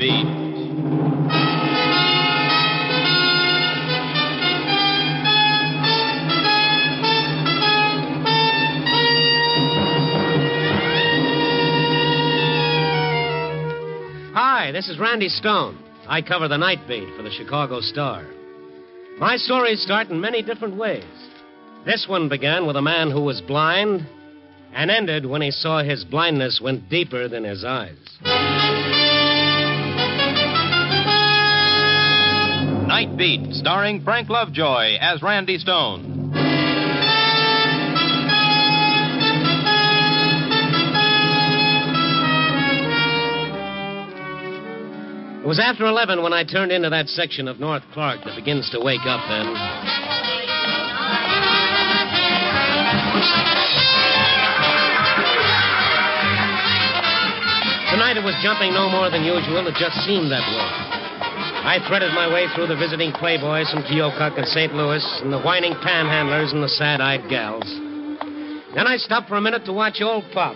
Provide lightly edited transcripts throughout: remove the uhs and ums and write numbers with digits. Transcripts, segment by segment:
Beat. Hi, this is Randy Stone. I cover the night beat for the Chicago Star. My stories start in many different ways. This one began with a man who was blind and ended when he saw his blindness went deeper than his eyes. Night Beat, starring Frank Lovejoy as Randy Stone. It was after 11 when I turned into that section of North Clark that begins to wake up then. Tonight it was jumping no more than usual. It just seemed that way. I threaded my way through the visiting playboys from Keokuk and St. Louis and the whining panhandlers and the sad-eyed gals. Then I stopped for a minute to watch old Pop.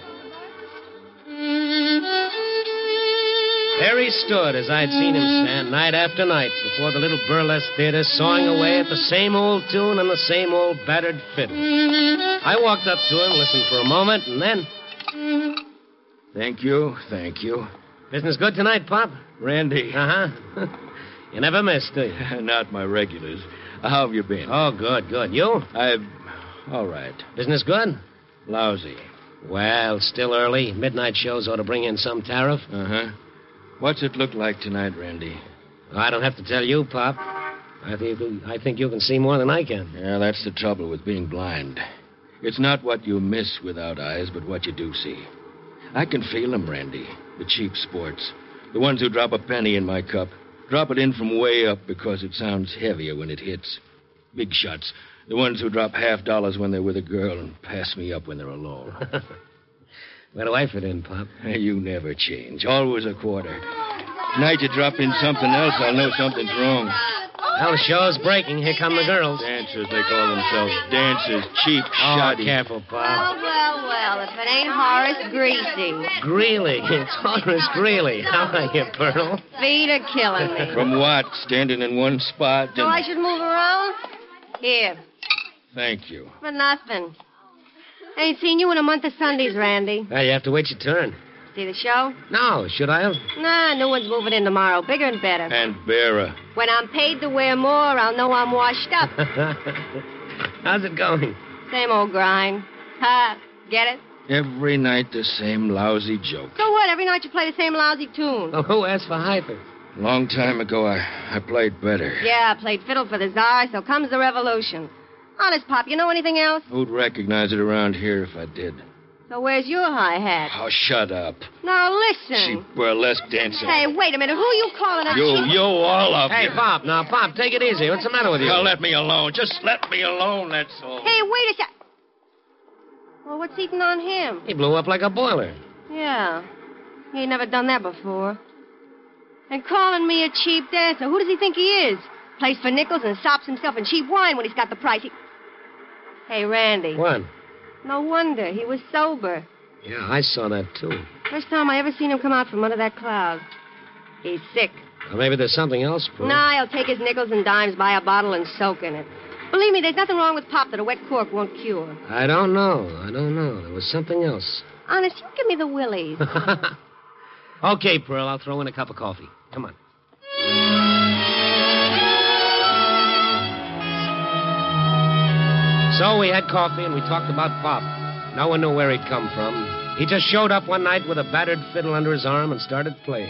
There he stood as I'd seen him stand night after night before the little burlesque theater, sawing away at the same old tune and the same old battered fiddle. I walked up to him, listened for a moment, and then... Thank you. Business good tonight, Pop? Randy. Uh-huh. You never miss, do you? Not my regulars. How have you been? Oh, good. You? All right. Business good? Lousy. Well, still early. Midnight shows ought to bring in some tariff. Uh-huh. What's it look like tonight, Randy? I don't have to tell you, Pop. I think you can see more than I can. Yeah, that's the trouble with being blind. It's not what you miss without eyes, but what you do see. I can feel them, Randy. The cheap sports. The ones who drop a penny in my cup. Drop it in from way up because it sounds heavier when it hits. Big shots. The ones who drop $50 when they're with a girl and pass me up when they're alone. Where do I fit in, Pop? You never change. Always a quarter. Tonight you drop in something else, I'll know something's wrong. Well, the show's breaking. Here come the girls. Dancers, they call themselves. Dancers, cheap, Oh, shoddy. careful, Pop. Oh, well, if it ain't Horace Greasy. Greeley. It's Horace Greeley. How are you, Pearl? Feet are killing me. From what? Standing in one spot? So I should move around? Here, Thank you. for nothing. Ain't seen you in a month of Sundays, Randy. Well, you have to wait your turn. See the show? No, should I have? Nah, new one's moving in tomorrow. Bigger and better. And bearer. When I'm paid to wear more, I'll know I'm washed up. How's it going? Same old grind. Ha, get it? Every night the same lousy joke. So what? Every night you play the same lousy tune. Oh, who asked for hyper? Long time ago, I played better. Yeah, I played fiddle for the Tsar, so comes the revolution. Honest, Pop, you know anything else? Who'd recognize it around here if I did? So where's your hi-hat? Oh, shut up. Now listen. Cheap burlesque dancer. Hey, wait a minute. Who you calling a cheap... You, all of Hey, you. Bob, now, Bob, take it easy. What's the matter with you? Now, let me alone. Just let me alone, that's all. Hey, wait a sec. Well, what's eating on him? He blew up like a boiler. Yeah. He ain't never done that before. And calling me a cheap dancer. Who does he think he is? Plays for nickels and sops himself in cheap wine when he's got the price. Hey, Randy. What? No wonder. He was sober. Yeah, I saw that, too. First time I ever seen him come out from under that cloud. He's sick. Well, maybe there's something else, Pearl. Nah, he'll take his nickels and dimes, buy a bottle, and soak in it. Believe me, there's nothing wrong with pop that a wet cork won't cure. I don't know. There was something else. Honest, you give me the willies. Okay, Pearl, I'll throw in a cup of coffee. Come on. So we had coffee and we talked about Pop. No one knew where he'd come from. He just showed up one night with a battered fiddle under his arm and started playing.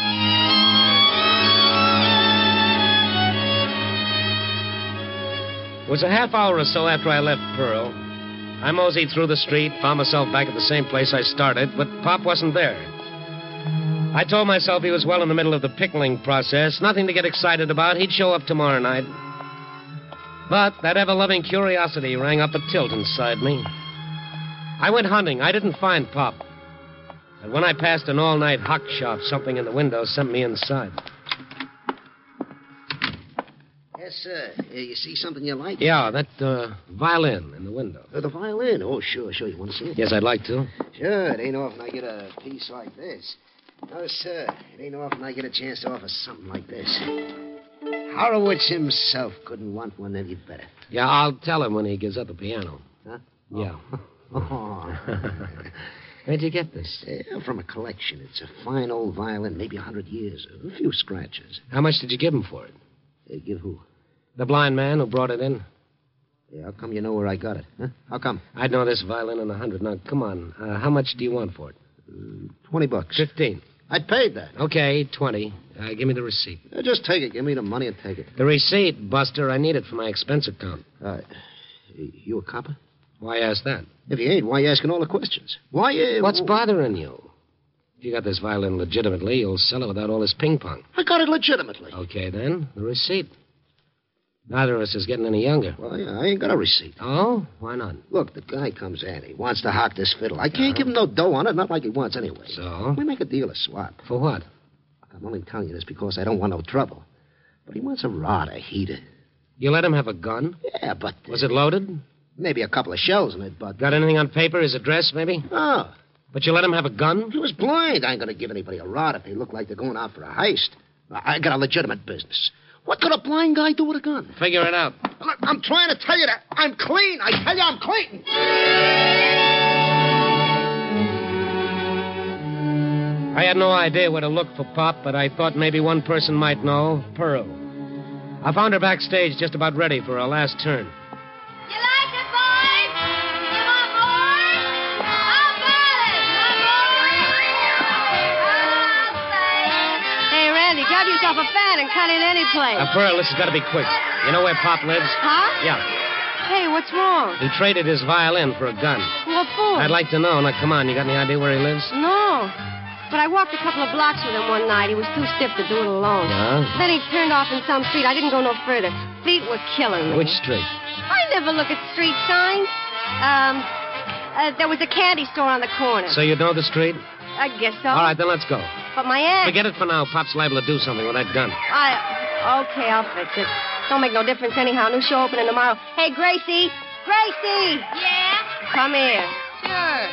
It was a half hour or so after I left Pearl. I moseyed through the street, found myself back at the same place I started, but Pop wasn't there. I told myself he was well in the middle of the pickling process, nothing to get excited about. He'd show up tomorrow night. But that ever-loving curiosity rang up a tilt inside me. I went hunting. I didn't find Pop. And when I passed an all-night hock shop, something in the window sent me inside. Yes, sir. You see something you like? Yeah, that violin in the window. The violin? Oh, sure. You want to see it? Yes, I'd like to. Sure. It ain't often I get a piece like this. No, sir. It ain't often I get a chance to offer something like this. Horowitz himself couldn't want one any better. Yeah, I'll tell him when he gives up the piano. Huh? Yeah. Oh. Where'd you get this? Yeah, from a collection. It's a fine old violin, maybe 100 years. A few scratches. How much did you give him for it? Give who? The blind man who brought it in? Yeah, how come you know where I got it? Huh? How come? I'd know this violin in 100. Now, come on. How much do you want for it? $20. 15. I paid that. Okay, 20. Give me the receipt. Just take it. Give me the money and take it. The receipt, Buster. I need it for my expense account. You a copper? Why ask that? If you ain't, why you asking all the questions? Why, What's bothering you? If you got this violin legitimately, you'll sell it without all this ping-pong. I got it legitimately. Okay, then. The receipt. Neither of us is getting any younger. Well, yeah, I ain't got a receipt. Oh? Why not? Look, the guy comes in. He wants to hock this fiddle. I can't give him no dough on it, not like he wants anyway. So? We make a deal, a swap. For what? I'm only telling you this because I don't want no trouble. But he wants a rod, a heater. You let him have a gun? Yeah, but... Was it loaded? Maybe a couple of shells in it, but... Got anything on paper? His address, maybe? No. But you let him have a gun? He was blind. I ain't going to give anybody a rod if they look like they're going out for a heist. I got a legitimate business. What could a blind guy do with a gun? Figure it out. Look, I'm trying to tell you that I'm clean. I tell you I'm clean. I had no idea where to look for Pop, but I thought maybe one person might know. Pearl. I found her backstage just about ready for her last turn. You like it, boys? You want more? How about it? Hey, Randy, grab yourself a fan and cut in any place. Pearl, this has got to be quick. You know where Pop lives? Huh? Yeah. Hey, what's wrong? He traded his violin for a gun. What for? I'd like to know. Now, come on. You got any idea where he lives? No. But I walked a couple of blocks with him one night. He was too stiff to do it alone. Yeah? Then he turned off in some street. I didn't go no further. Feet were killing me. Which street? I never look at street signs. There was a candy store on the corner. So you know the street? I guess so. All right, then let's go. But my aunt... Forget it for now. Pop's liable to do something with that gun. Okay, I'll fix it. Don't make no difference anyhow. New show opening tomorrow. Hey, Gracie! Gracie! Yeah? Come here. Sure.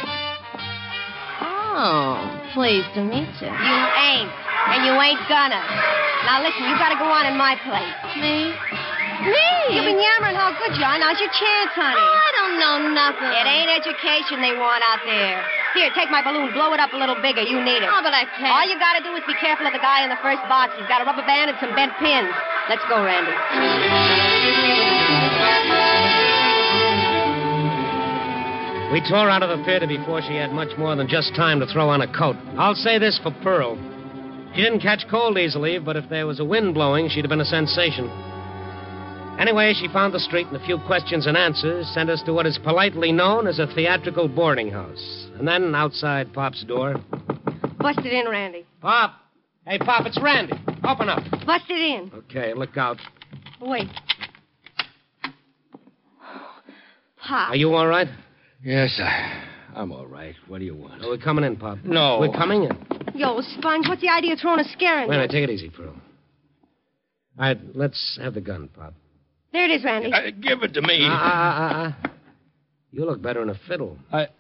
Oh, pleased to meet you. You ain't. And you ain't gonna. Now listen, you gotta go on in my place. Me? You've been yammering how good you are. Now's your chance, honey. Oh, I don't know nothing. It ain't education they want out there. Here, take my balloon. Blow it up a little bigger. You need it. Oh, but I can't. All you gotta do is be careful of the guy in the first box. He's got a rubber band and some bent pins. Let's go, Randy. We tore out of the theater before she had much more than just time to throw on a coat. I'll say this for Pearl. She didn't catch cold easily, but if there was a wind blowing, she'd have been a sensation. Anyway, she found the street and a few questions and answers sent us to what is politely known as a theatrical boarding house. And then outside Pop's door... Bust it in, Randy. Pop! Hey, Pop, it's Randy. Open up. Bust it in. Okay, look out. Wait. Pop. Are you all right? Yes, I'm all right. What do you want? Oh, we're coming in, Pop. No. We're coming in. Yo, Sponge, what's the idea of throwing a scare in Wait a me? minute, take it easy, Pearl. All right, let's have the gun, Pop. There it is, Randy. Give it to me. You look better in a fiddle.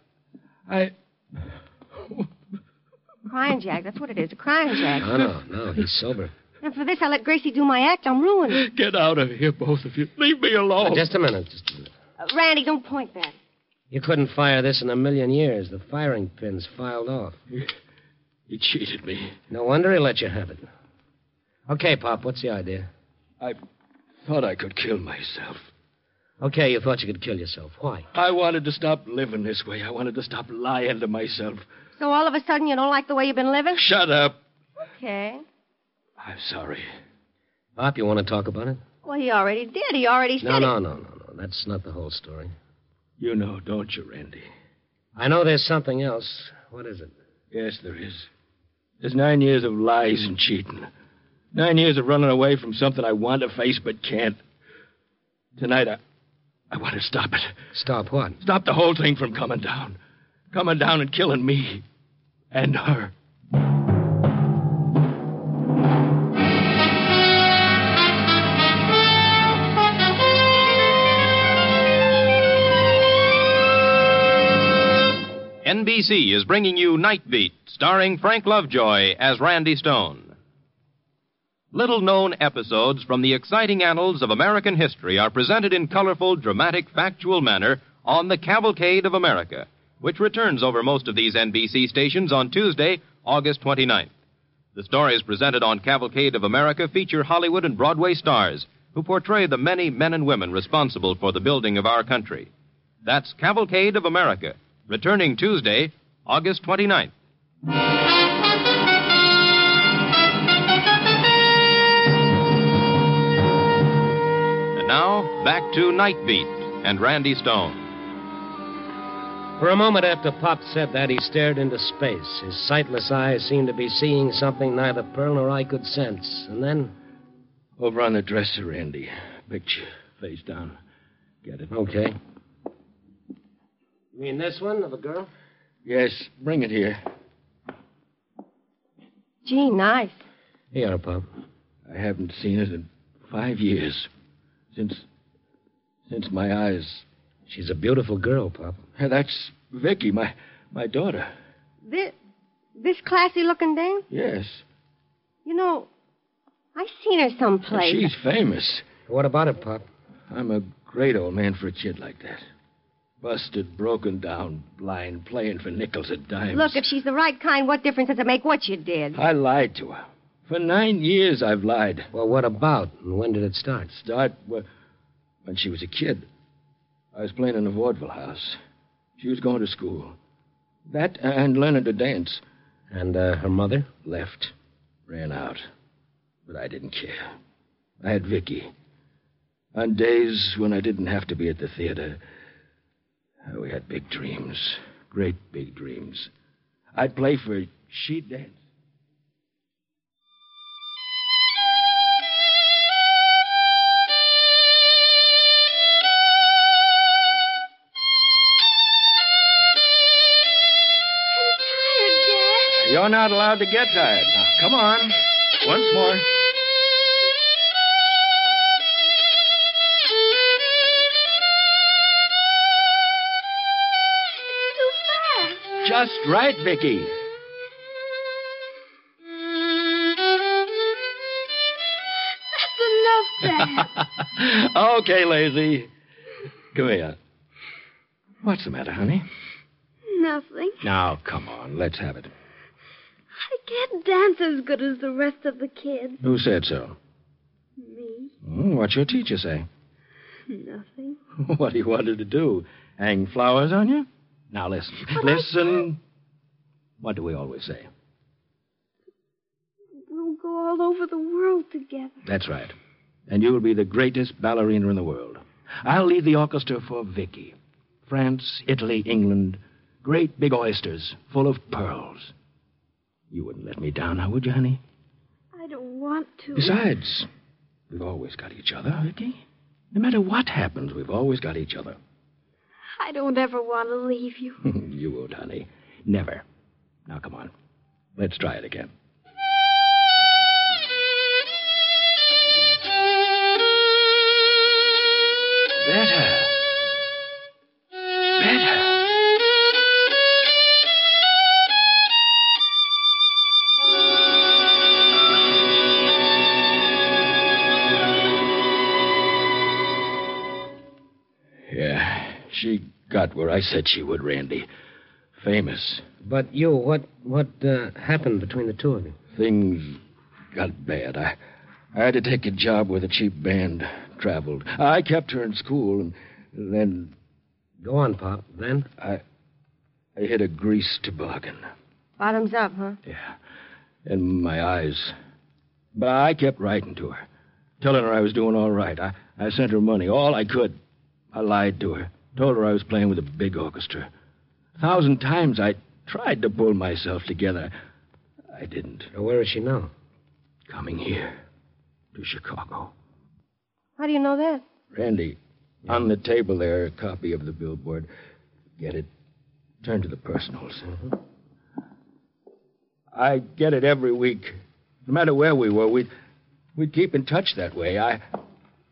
Crying Jack, that's what it is, a crying Jack. No, he's sober. And for this, I let Gracie do my act. I'm ruined. Get out of here, both of you. Leave me alone. Just a minute. Randy, don't point that. You couldn't fire this in a million years. The firing pin's filed off. He cheated me. No wonder he let you have it. Okay, Pop, what's the idea? I thought I could kill myself. Okay, you thought you could kill yourself. Why? I wanted to stop living this way. I wanted to stop lying to myself. So all of a sudden you don't like the way you've been living? Shut up. Okay. I'm sorry. Pop, you want to talk about it? Well, he already did. He already said No. That's not the whole story. You know, don't you, Randy? I know there's something else. What is it? Yes, there is. There's 9 years of lies and cheating. 9 years of running away from something I want to face but can't. Tonight, I want to stop it. Stop what? Stop the whole thing from coming down. Coming down and killing me. And her. NBC is bringing you Night Beat, starring Frank Lovejoy as Randy Stone. Little-known episodes from the exciting annals of American history are presented in colorful, dramatic, factual manner on The Cavalcade of America, which returns over most of these NBC stations on Tuesday, August 29th. The stories presented on Cavalcade of America feature Hollywood and Broadway stars who portray the many men and women responsible for the building of our country. That's Cavalcade of America, returning Tuesday, August 29th. And now, back to Night Beat and Randy Stone. For a moment after Pop said that, he stared into space. His sightless eyes seemed to be seeing something neither Pearl nor I could sense. And then... Over on the dresser, Randy. Picture, face down. Get it? Okay. You mean this one of a girl? Yes, bring it here. Gee, nice. Here, Pop. I haven't seen it in 5 years. Since my eyes... She's a beautiful girl, Pop. That's Vicky, my daughter. This classy-looking dame? Yes. You know, I've seen her someplace. She's famous. What about it, Pop? I'm a great old man for a kid like that. Busted, broken down, blind, playing for nickels and dimes. Look, if she's the right kind, what difference does it make what you did? I lied to her. For 9 years, I've lied. Well, what about? And when did it start? When she was a kid. I was playing in a vaudeville house. She was going to school. That and learning to dance. And her mother? Left. Ran out. But I didn't care. I had Vicky. On days when I didn't have to be at the theater, we had big dreams. Great big dreams. I'd play for her. She'd dance. You're not allowed to get tired. Now, come on. Once more. It's too fast. Just right, Vicky. That's enough fast. Okay, Lazy. Come here. What's the matter, honey? Nothing. Now, come on. Let's have it. I can't dance as good as the rest of the kids. Who said so? Me? What's your teacher say? Nothing. What do you want her to do? Hang flowers on you? Now, listen. Listen. What do we always say? We'll go all over the world together. That's right. And you'll be the greatest ballerina in the world. I'll lead the orchestra for Vicky. France, Italy, England. Great big oysters full of pearls. You wouldn't let me down now, would you, honey? I don't want to. Besides, we've always got each other, Vicky. No matter what happens, we've always got each other. I don't ever want to leave you. You won't, honey. Never. Now, come on. Let's try it again. Better. Better. Yeah, she got where I said she would, Randy. Famous. But you, what happened between the two of you? Things got bad. I had to take a job with a cheap band. Traveled. I kept her in school, and then... Go on, Pop. Then? I hit a grease toboggan. Bottoms up, huh? Yeah. And my eyes. But I kept writing to her, telling her I was doing all right. I sent her money, all I could. I lied to her. Told her I was playing with a big orchestra. 1,000 times I tried to pull myself together. I didn't. Where is she now? Coming here. To Chicago. How do you know that? Randy, on the table there, a copy of the billboard. Get it? Turn to the personals. Mm-hmm. I get it every week. No matter where we were, we'd keep in touch that way. I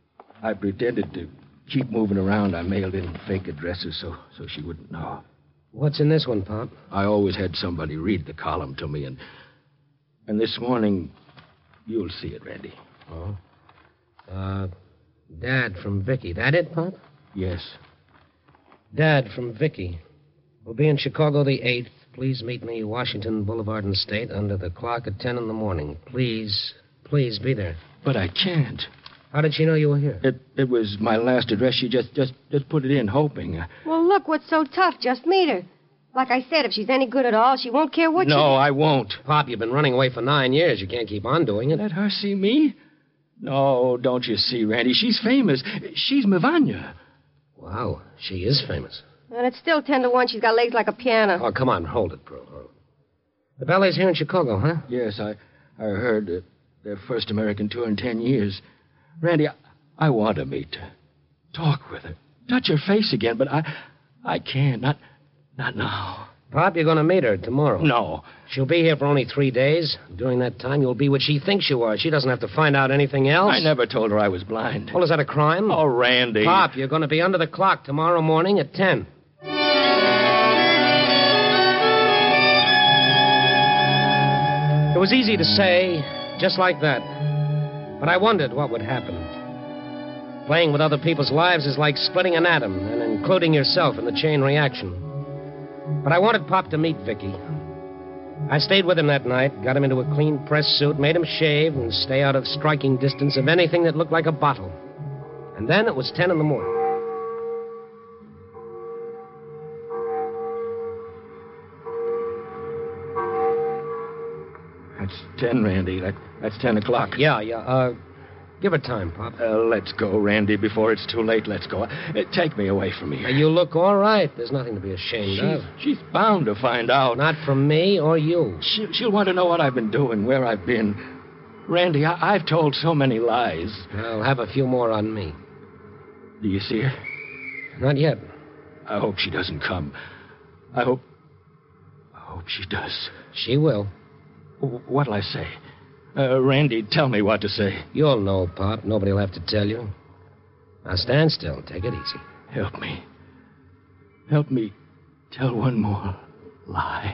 pretended to keep moving around. I mailed in fake addresses so she wouldn't know. What's in this one, Pop? I always had somebody read the column to me, and this morning, you'll see it, Randy. Oh? Dad from Vicky. That it, Pop? Yes. Dad from Vicky. We'll be in Chicago the 8th. Please meet me Washington Boulevard and State under the clock at 10 in the morning. Please be there. But I can't. How did she know you were here? It was my last address. She just put it in, hoping. Well, look, what's so tough? Just meet her. Like I said, if she's any good at all, she won't care what No, I won't. Pop, you've been running away for 9 years. You can't keep on doing it. Let her see me? No, don't you see, Randy? She's famous. She's my Vanya. Wow, she is famous. And it's still 10 to 1. She's got legs like a piano. Oh, come on, hold it, Pearl. Hold it. The ballet's here in Chicago, huh? Yes, I heard their first American tour in 10 years. Randy, I want to meet her. Talk with her. Touch her face again, but I can't. Not now. Pop, you're going to meet her tomorrow. No. She'll be here for only 3 days. During that time, you'll be what she thinks you are. She doesn't have to find out anything else. I never told her I was blind. Well, is that a crime? Oh, Randy. Pop, you're going to be under the clock tomorrow morning at 10. It was easy to say, just like that. But I wondered what would happen. Playing with other people's lives is like splitting an atom and including yourself in the chain reaction. But I wanted Pop to meet Vicky. I stayed with him that night, got him into a clean press suit, made him shave and stay out of striking distance of anything that looked like a bottle. And then it was 10 in the morning. That's 10, Randy. That's 10 o'clock. Yeah. Give her time, Pop. Let's go, Randy, before it's too late. Let's go. Take me away from here. You look all right. There's nothing to be ashamed of. She's bound to find out. Not from me or you. She'll want to know what I've been doing, where I've been. Randy, I've told so many lies. I'll have a few more on me. Do you see her? Not yet. I hope she doesn't come. I hope she does. She will. What'll I say? Randy, tell me what to say. You'll know, Pop. Nobody'll have to tell you. Now stand still. Take it easy. Help me. Help me tell one more lie.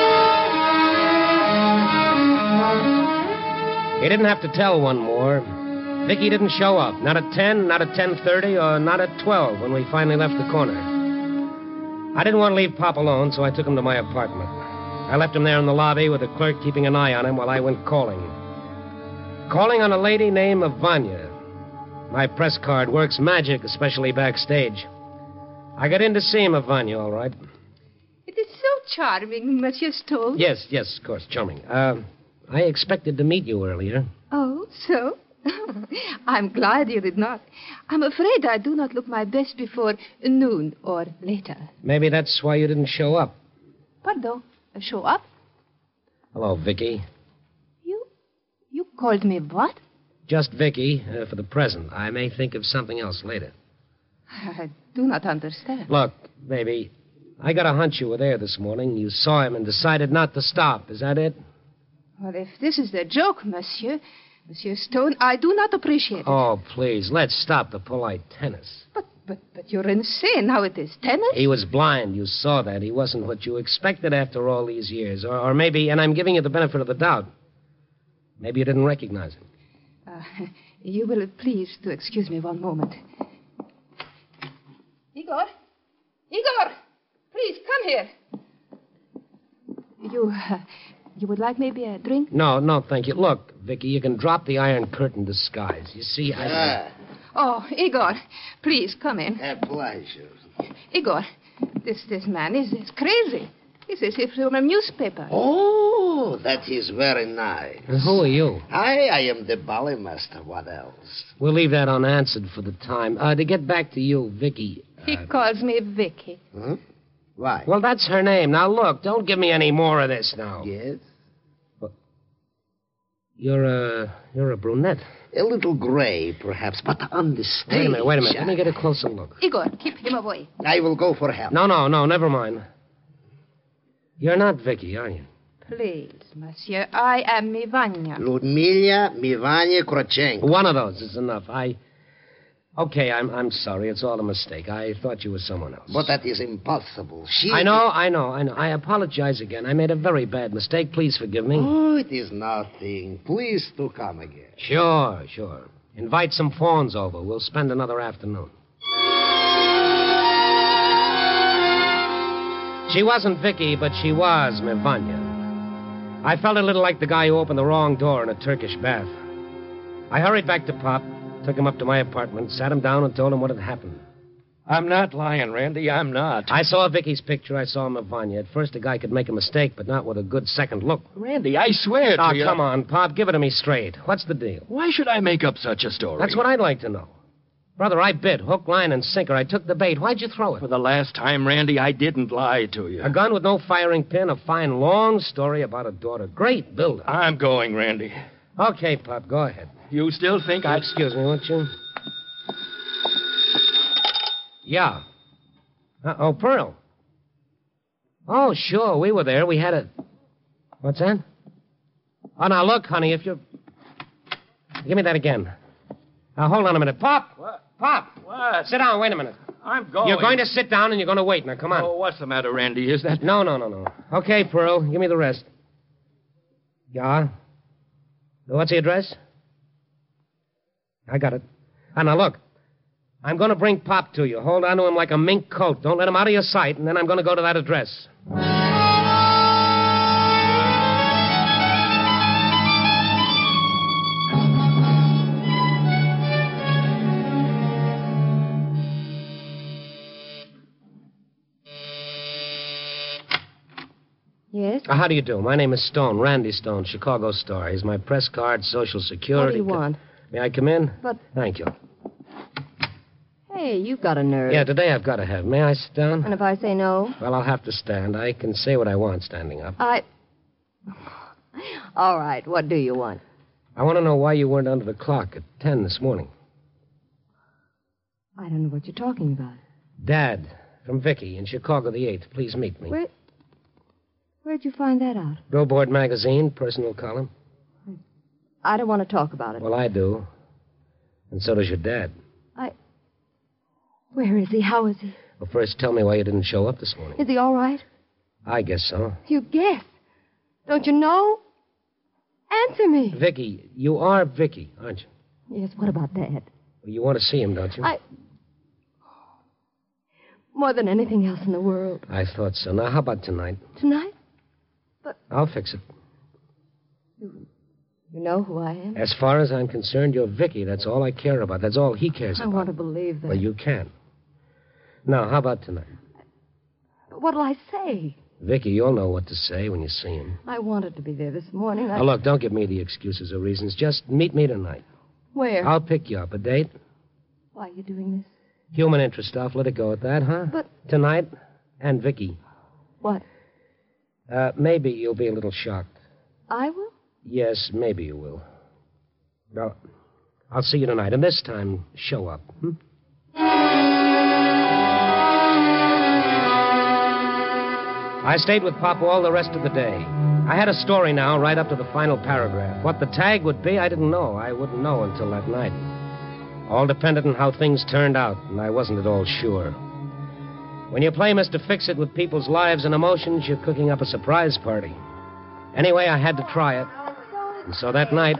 He didn't have to tell one more. Vicky didn't show up. Not at 10, not at 10:30, or not at 12 when we finally left the corner. I didn't want to leave Pop alone, so I took him to my apartment. I left him there in the lobby with the clerk keeping an eye on him while I went calling. Calling on a lady named Vanya. My press card works magic, especially backstage. I got in to see Vanya, all right. It is so charming, Monsieur Stone. Yes, of course, charming. I expected to meet you earlier. Oh, so? I'm glad you did not. I'm afraid I do not look my best before noon or later. Maybe that's why you didn't show up. Pardon? Show up? Hello, Vicky. You called me what? Just Vicky, for the present. I may think of something else later. I do not understand. Look, baby, I got a hunch you were there this morning. You saw him and decided not to stop. Is that it? Well, if this is the joke, Monsieur Stone, I do not appreciate it. Oh, please, let's stop the polite tennis. But you're insane. Now it is tennis? He was blind. You saw that. He wasn't what you expected after all these years. Or maybe, and I'm giving you the benefit of the doubt, maybe you didn't recognize him. You will please to excuse me one moment. Igor, please come here. You would like maybe a drink? No, thank you. Look, Vicky, you can drop the Iron Curtain disguise. You see, Oh, Igor, please come in. A pleasure. Igor, this man is crazy. This is from a newspaper. Oh, that is very nice. And who are you? I am the ballet master. What else? We'll leave that unanswered for the time. To get back to you, Vicky. He calls me Vicky. Huh? Why? Well, that's her name. Now, look, don't give me any more of this now. Yes? You're a brunette. A little gray, perhaps, but on the stage. Wait a minute. Let me get a closer look. Igor, keep him away. I will go for help. No, never mind. You're not Vicky, are you? Please, monsieur, I am Mivanya. Ludmila Mivanya Krochenko. One of those is enough. Okay, I'm sorry. It's all a mistake. I thought you were someone else. But that is impossible. She... I know. I apologize again. I made a very bad mistake. Please forgive me. Oh, it is nothing. Please do come again. Sure. Invite some fawns over. We'll spend another afternoon. She wasn't Vicky, but she was my Vanya. I felt a little like the guy who opened the wrong door in a Turkish bath. I hurried back to Pop, took him up to my apartment, sat him down, and told him what had happened. I'm not lying, Randy. I'm not. I saw Vicky's picture. I saw my Vanya. At first, a guy could make a mistake, but not with a good second look. Randy, I swear to you. Oh, come on, Pop. Give it to me straight. What's the deal? Why should I make up such a story? That's what I'd like to know. Brother, I bid. Hook, line, and sinker. I took the bait. Why'd you throw it? For the last time, Randy, I didn't lie to you. A gun with no firing pin, a fine, long story about a daughter. Great build-up. I'm going, Randy. Okay, Pop, go ahead. You still think I... Excuse me, won't you? Yeah. Oh, Pearl. Oh, sure, we were there. We had a... What's that? Oh, now, look, honey, if you... Give me that again. Now, hold on a minute. Pop! What? Pop! What? Sit down, wait a minute. I'm going. You're going to sit down and you're going to wait. Now, come on. Oh, what's the matter, Randy? Is that... No. Okay, Pearl, give me the rest. Yeah? What's the address? I got it. Now, look. I'm going to bring Pop to you. Hold on to him like a mink coat. Don't let him out of your sight, and then I'm going to go to that address. Yes? How do you do? My name is Stone, Randy Stone, Chicago Star. Here's my press card, Social Security. What do you want? May I come in? But... Thank you. Hey, you've got a nerve. Yeah, today I've got to have. May I sit down? And if I say no? Well, I'll have to stand. I can say what I want standing up. All right, what do you want? I want to know why you weren't under the clock at 10 this morning. I don't know what you're talking about. Dad, from Vicky, in Chicago the 8th. Please meet me. Where'd you find that out? Billboard magazine, personal column. I don't want to talk about it. Well, I do. And so does your dad. Where is he? How is he? Well, first tell me why you didn't show up this morning. Is he all right? I guess so. You guess. Don't you know? Answer me. Vicky, you are Vicky, aren't you? Yes, what about Dad? Well, you want to see him, don't you? More than anything else in the world. I thought so. Now, how about tonight? Tonight? I'll fix it. You know who I am? As far as I'm concerned, you're Vicky. That's all I care about. That's all he cares about. I want to believe that. Well, you can. Now, how about tonight? But what'll I say? Vicky, you'll know what to say when you see him. I wanted to be there this morning. Now, look, don't give me the excuses or reasons. Just meet me tonight. Where? I'll pick you up. A date? Why are you doing this? Human interest stuff. Let it go at that, huh? But... Tonight, and Vicky. What? Maybe you'll be a little shocked. I will? Yes, maybe you will. Well, I'll see you tonight, and this time, show up. I stayed with Pop all the rest of the day. I had a story now, right up to the final paragraph. What the tag would be, I didn't know. I wouldn't know until that night. All depended on how things turned out, and I wasn't at all sure. When you play Mr. Fix-It with people's lives and emotions, you're cooking up a surprise party. Anyway, I had to try it. And so that night...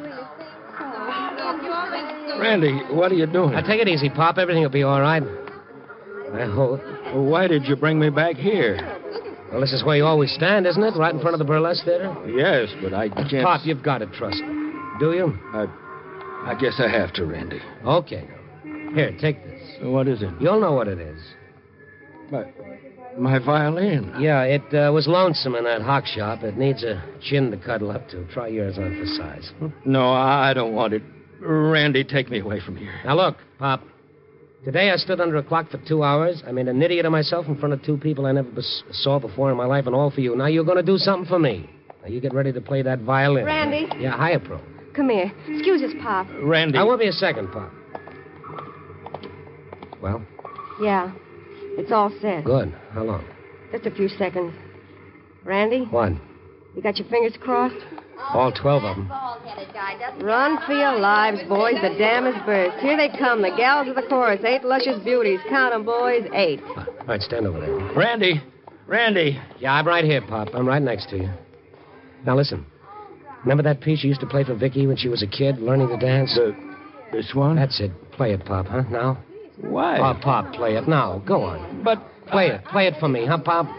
Randy, what are you doing? Now, take it easy, Pop. Everything will be all right. I hope. Well, why did you bring me back here? Well, this is where you always stand, isn't it? Right in front of the burlesque theater? Yes, but I can't... Pop, you've got to trust me. Do you? I guess I have to, Randy. Okay. Here, take this. What is it? You'll know what it is. My violin. Yeah, it was lonesome in that hock shop. It needs a chin to cuddle up to. Try yours on for size. No, I don't want it. Randy, take me away from here. Now, look, Pop. Today I stood under a clock for 2 hours. I made an idiot of myself in front of 2 people I never saw before in my life, and all for you. Now you're going to do something for me. Now you get ready to play that violin. Randy? Yeah, hiya, Pro. Come here. Excuse us, Pop. Randy. I won't be a second, Pop. Well? Yeah. It's all set. Good. How long? Just a few seconds. Randy? What? You got your fingers crossed? All 12 of them. Run for your lives, boys. The dam is burst. Here they come, the gals of the chorus. 8 luscious beauties. Count 'em, boys. 8. All right, stand over there. Randy! Randy! Yeah, I'm right here, Pop. I'm right next to you. Now, listen. Remember that piece you used to play for Vicky when she was a kid, learning to dance? This one? That's it. Play it, Pop, huh? Now? Why? Oh, Pop, play it. Now, go on. But... Play it. Play it for me, huh, Pop?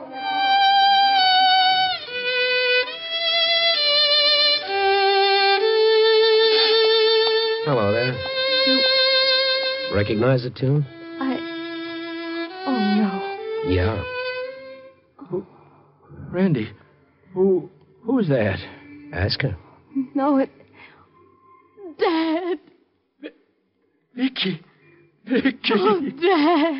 Hello there. You... Recognize the tune? Oh, no. Yeah. Randy, who's that? Ask her. No, it... Dad. Vicky. Vicky. Oh, Dad.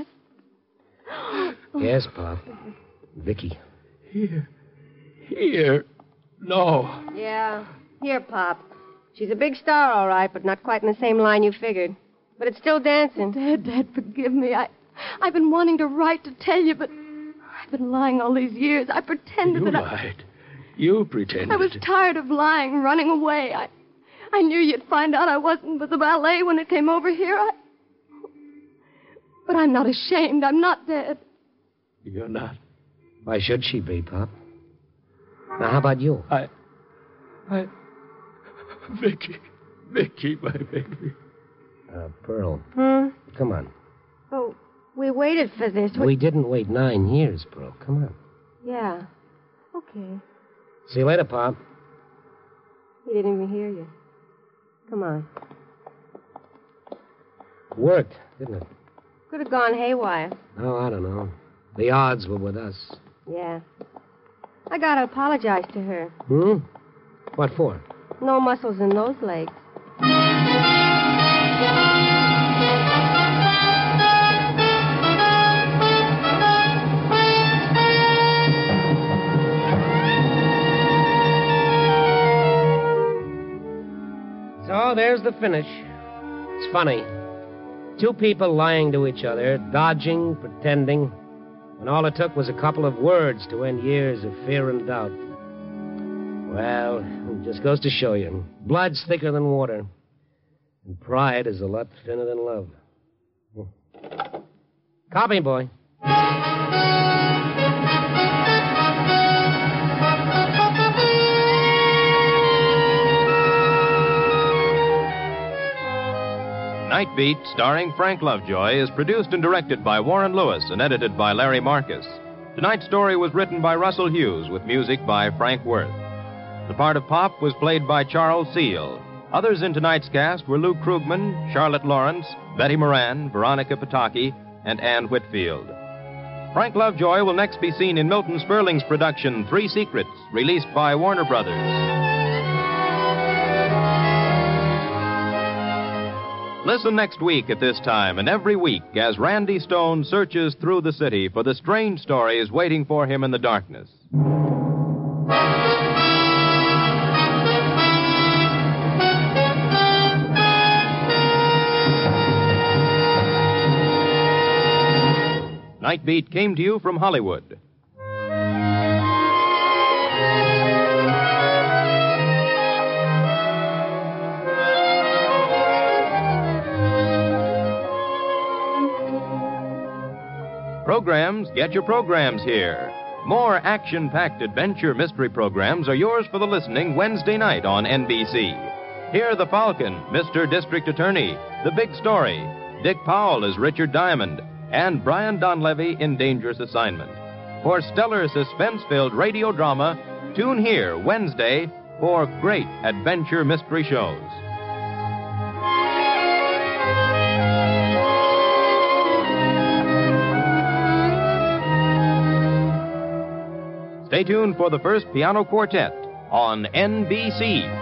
Yes, Pop. Vicky. Here. No. Yeah. Here, Pop. She's a big star, all right, but not quite in the same line you figured. But it's still dancing. Dad, forgive me. I've been wanting to write to tell you, but I've been lying all these years. I pretended You that lied. You pretended. I was tired of lying, running away. I knew you'd find out I wasn't with the ballet when it came over here. But I'm not ashamed. I'm not dead. You're not. Why should she be, Pop? Now, how about you? Vicky, my baby. Pearl. Hmm? Come on. Oh, we waited for this. We didn't wait 9 years, Pearl. Come on. Yeah. Okay. See you later, Pop. He didn't even hear you. Come on. Worked, didn't it? Could have gone haywire. Oh, I don't know. The odds were with us. Yeah. I gotta apologize to her. Hmm? What for? No muscles in those legs. So there's the finish. It's funny. 2 people lying to each other, dodging, pretending, when all it took was a couple of words to end years of fear and doubt. Well, it just goes to show you. Blood's thicker than water. And pride is a lot thinner than love. Copy, boy. Night Beat, starring Frank Lovejoy, is produced and directed by Warren Lewis and edited by Larry Marcus. Tonight's story was written by Russell Hughes with music by Frank Worth. The part of Pop was played by Charles Seal. Others in tonight's cast were Lou Krugman, Charlotte Lawrence, Betty Moran, Veronica Pataki, and Ann Whitfield. Frank Lovejoy will next be seen in Milton Sperling's production, 3 Secrets, released by Warner Brothers. Listen next week at this time and every week as Randy Stone searches through the city for the strange stories waiting for him in the darkness. Night Beat came to you from Hollywood. Programs, get your programs here. More action-packed adventure mystery programs are yours for the listening Wednesday night on NBC. Hear The Falcon, Mr. District Attorney, The Big Story, Dick Powell as Richard Diamond, and Brian Donlevy in Dangerous Assignment. For stellar suspense-filled radio drama, tune here Wednesday for great adventure mystery shows. Stay tuned for the first piano quartet on NBC.